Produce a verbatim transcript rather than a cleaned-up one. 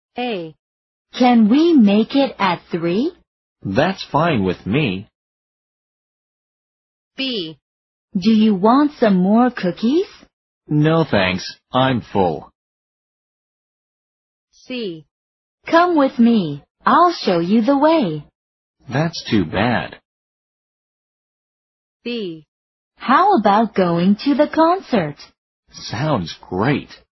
A. Can we make it at three? That's fine with me. B. Do you want some more cookies? No thanks, I'm full. C. Come with me. I'll show you the way. That's too bad. D. How about going to the concert? Sounds great.